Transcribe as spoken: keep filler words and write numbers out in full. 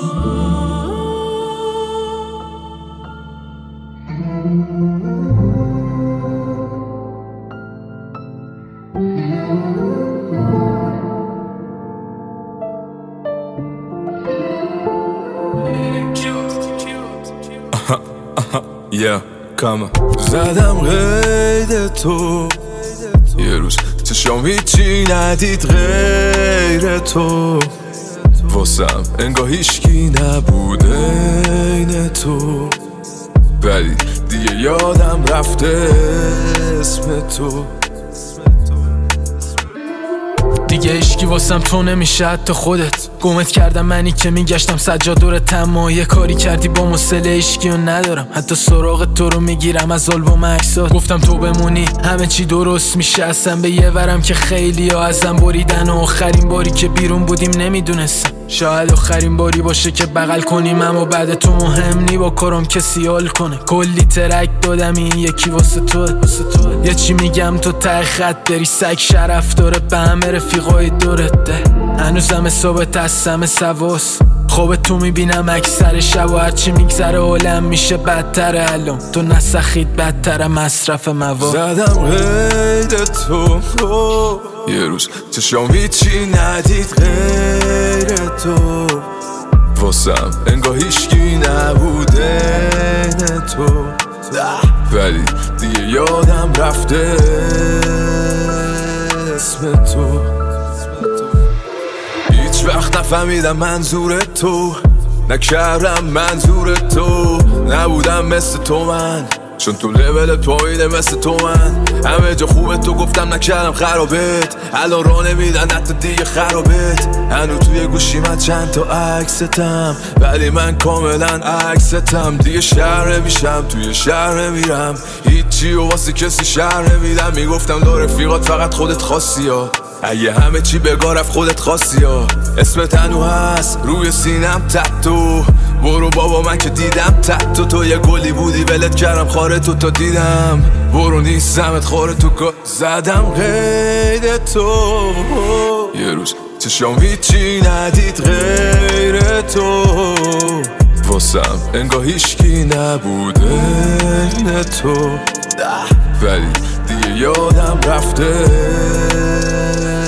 yeah, کامه زدم قید تو یه روز چشام هیچی ندید غیر تو واسم انگاه هیچکی نبوده این تو ولی دیگه یادم رفته اسم تو دیگه عشقی واسم تو نمیشه حتی خودت گمت کردم منی که میگشتم سجاد دور تما یه کاری کردی با مسئله عشقی و ندارم حتی سراغ تو رو میگیرم از آلبوم عکسات گفتم تو بمونی همه چی درست میشه اصلا به یه ورم که خیلی ها ازم بریدن و آخرین باری که بیرون بودیم نمیدونستم شاید آخرین باری باشه که بغل کنیم اما بعد تو مهم نی با کارم کسی حال کنه کلی ترک دادم این یکی واسه تو یه چی میگم تو ته خط داری سگ شرف داره به همه رفیقای دورت ده هنوزم حسابت هستم سواس خواب تو میبینم اکثر شب و هرچی میگذره عالم میشه بدتر الان تو نسخید بدتر مصرف مواد زدم قید تو یه روز چشام هیچی ندید غیر تو واسم انگاه هیچکی نبوده نه تو ولی دیگه یادم رفته اسم تو هیچ وقت نفهمیدم منظور تو نکردم منظور تو نبودم مثل تو من چون تو لول پایینه مثل تو من همه جا خوبه تو گفتم نکردم خرابت الان راه نمیدن حتی دیگه خرابت هنو توی گوشی من چند تا عکستم ولی من کاملا عکستم دیگه شهر نمیشم توی شهر نمیرم هیچی و واسه کسی شهر نمیدم میگفتم دو رفیقات فقط خودت خواستی ها اگه همه چی بگاه رفت خودت خواستی ها اسمت هنو هست روی سینم تتو برو بابا من که دیدم تتو تو یه گلی بودی ولت کردم خاره تو تا دیدم برو نیستمت خاره تو که زدم قید تو یه روز چشام هیچی ندید غیر تو واسم انگاه هیچکی نبوده نه تو ولی دیگه یادم رفته